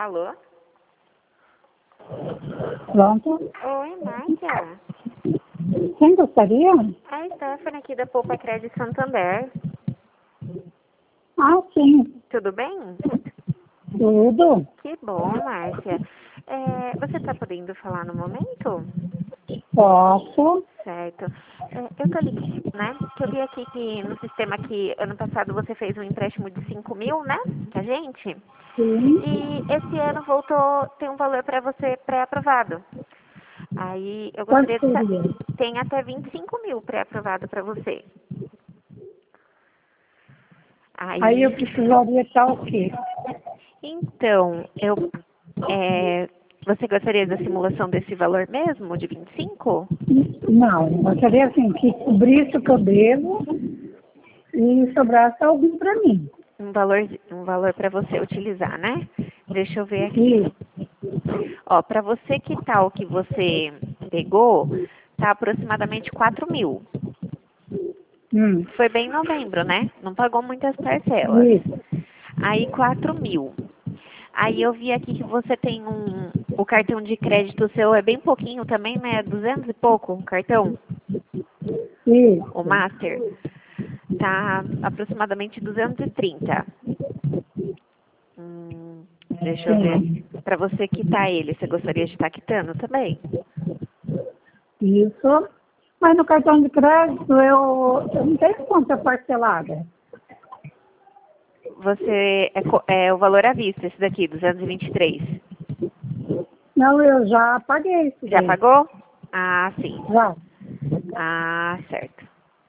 Alô? Pronto. Oi, Márcia. Quem gostaria? A Stephanie aqui da Poupa Crédito Santander. Ah, sim. Tudo bem? Tudo. Que bom, Márcia. Você está podendo falar no momento? Posso. Certo. Eu tô ligando, né? Que eu vi aqui que no sistema que ano passado você fez um empréstimo de 5 mil, né? Com a gente. Sim. E esse ano voltou, tem um valor para você pré-aprovado. Aí eu Quanto gostaria de saber. seria? Tem até 25 mil pré-aprovado para você. Aí eu Aí, precisaria estar o quê? então, você gostaria da simulação desse valor mesmo, de 25? Não, eu gostaria assim, que cobrisse o que eu devo e sobrasse algum para mim. Um valor para você utilizar, né? Deixa eu ver aqui. Isso. Ó, para você quitar o que você pegou, tá aproximadamente 4 mil. Hum. Foi bem em novembro, né? Não pagou muitas parcelas. Isso. Aí 4 mil. Aí eu vi aqui que você tem o cartão de crédito seu é bem pouquinho também, né? 200 e pouco o cartão, o Isso. Master. Tá aproximadamente 230. Deixa eu ver. Sim. Para você quitar ele, você gostaria de estar quitando também? Isso. Mas no cartão de crédito eu não tenho conta parcelada. É o valor à vista, esse daqui, 223. Não, eu já paguei isso Já daí. pagou? Ah, sim. Já. Ah, certo.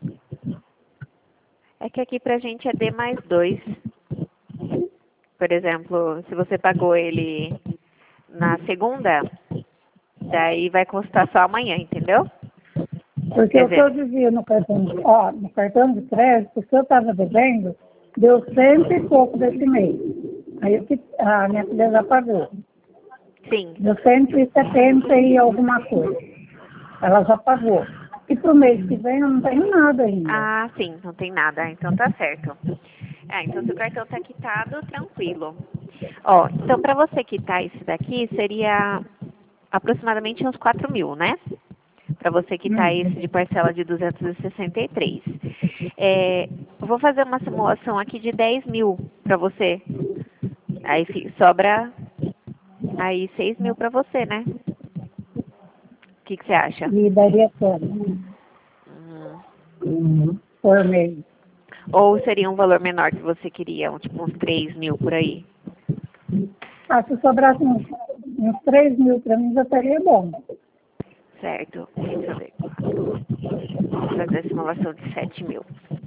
É que aqui pra gente é D mais 2. Por exemplo, se você pagou ele na segunda, daí vai constar só amanhã, entendeu? Porque Quer o que eu dizer, devia no cartão de crédito, o que eu estava devendo, deu cento e pouco desse mês. Aí a minha filha já pagou. sim. Deu 170 e alguma coisa. Ela já pagou. E para o mês que vem eu não tenho nada ainda. Ah, sim, não tem nada. Ah, então tá certo. Então seu cartão tá quitado, tranquilo. Ó, então pra você quitar esse daqui, seria aproximadamente uns 4 mil, né? Para você quitar Hum. esse de parcela de 263. Eu vou fazer uma simulação aqui de 10 mil para você. Aí sobra aí 6 mil para você, né? O que você acha? E daria quanto? Por mês. Ou seria um valor menor que você queria, tipo uns 3 mil por aí? Ah, se sobrasse uns 3 mil para mim já seria bom. Certo. Deixa eu ver. Vou fazer a simulação de 7 mil.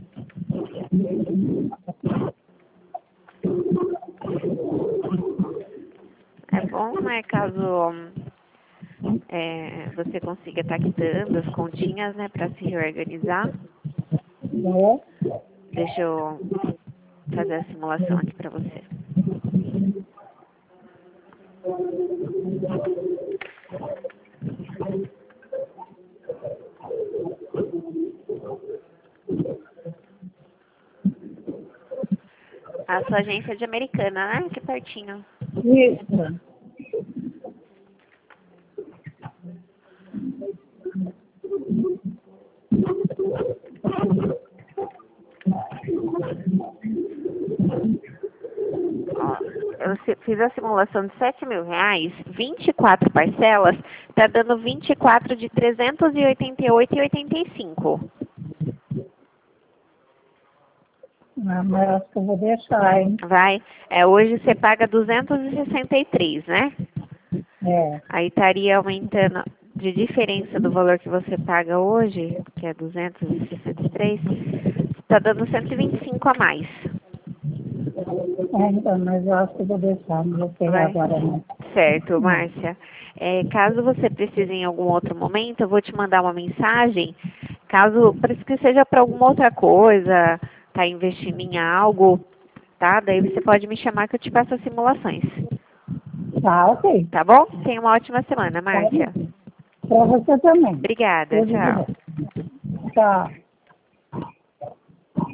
É bom, né? Caso você consiga estar quitando as continhas, né? Para se reorganizar. Né? Deixa eu fazer a simulação aqui para você. A sua agência é de Americana, né? Aqui pertinho. Isso. Ó, fiz a simulação de 7 mil reais, 24 parcelas, tá dando 24 de 388,85. Ah, mas acho que eu vou deixar, hein? Vai? Hoje você paga 263, né? É. Aí estaria aumentando de diferença do valor que você paga hoje, que é 263, tá dando 125 a mais. Então, mas eu acho que eu vou deixar, não vou pegar Vai? agora não. Certo, Não. Márcia. Caso você precise em algum outro momento, eu vou te mandar uma mensagem. Caso, por isso que seja para alguma outra coisa, tá investindo em algo, tá? Daí você pode me chamar que eu te faço as simulações. Tá, ok. Tá bom? Tenha uma ótima semana, Tá. Márcia. Para você também. Obrigada, Tudo de tchau. bom. Tchau.